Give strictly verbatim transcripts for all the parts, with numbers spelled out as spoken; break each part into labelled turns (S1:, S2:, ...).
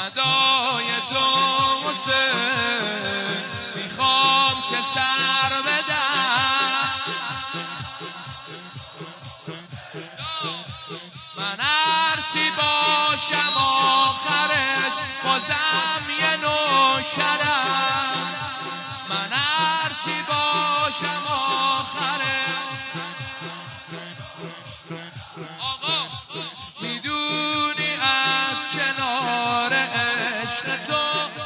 S1: فدای تو حسین میخوام که سر بدم من هرچی باشم آخرش بازم یه نوکرم من هرچی باشم آخرش آقا میدونی از کنار عشق تو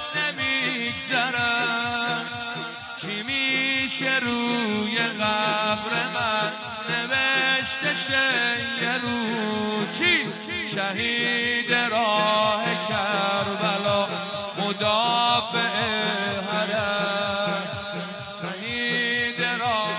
S1: نمیگذرم چی میشه روی قبر من نوشته شه یه رو چی شهید راه کربلا مدافع حرم شهید راه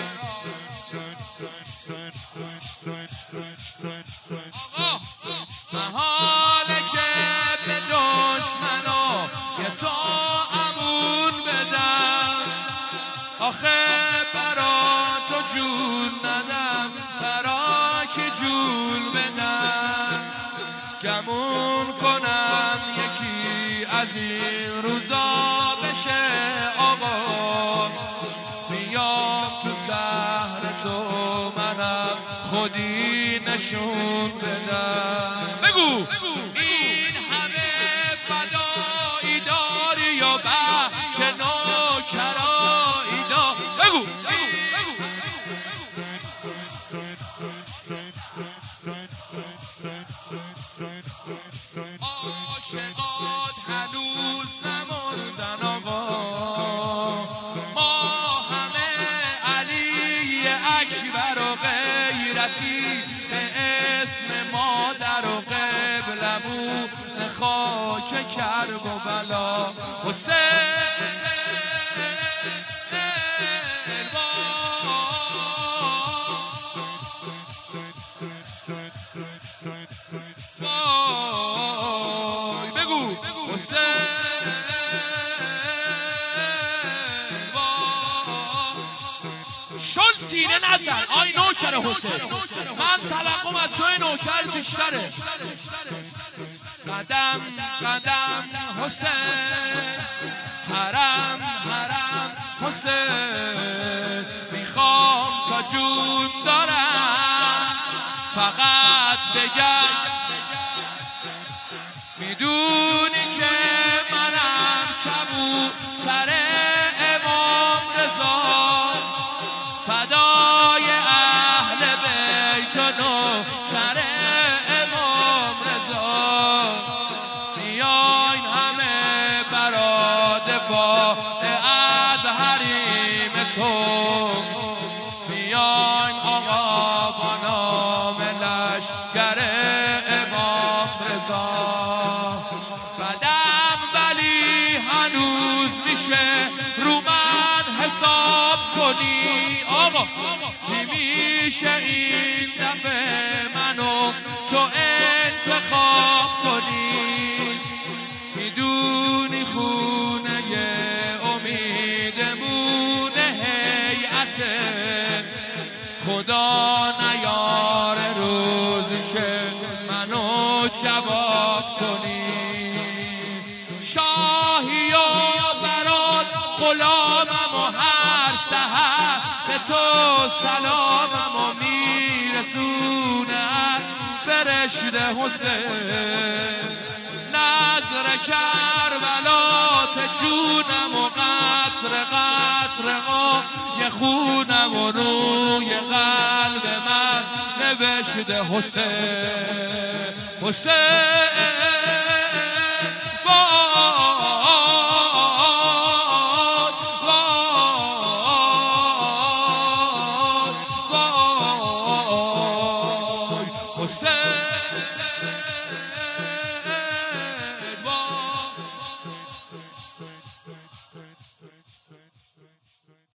S1: محاله که به دشمنا یه تا امون بدم آخه برا تو جون ندم برا که جون بدم گمون کنم یکی از این روزا بشه آقا بیام تو سحر تو منم خودی نشون بدم بگو این همه فدایی داری یا بچه نوکرایی داری بگو عاشقات هنوز نموندن آقا ما همه علی اکبر و غیرتی به اسم مادر و قبلمون خاک کربلا حسین وای بگو حسین شد سینه نزن آی نوکر حسین من توقعم از توی نوکر بیشتره قدم قدم حسین حرم حرم حسین میخوام تا جون دارم فقط بگم میدونی که منم کبوتر امام رضا فدای اهل بیت و نوکر امام رضا بیاین همه برا دفاع از حریم تو بیاین آقا با نام لشکر امام رضا بدم ولی هنوز میشه رو من حساب کنی آقا چی میشه این دفعه منو تو انتخاب کنی میدونی خونه امیدمون هیئت خدا نیاره روزی که منو جواب کنی شاهی و برات غلامم و هر سحر به تو سلامم و میرسونه فرشته حسین نظر کربلات جونم و قطر قطر یه خونم و روی قلب من نوشته حسین حسین حسین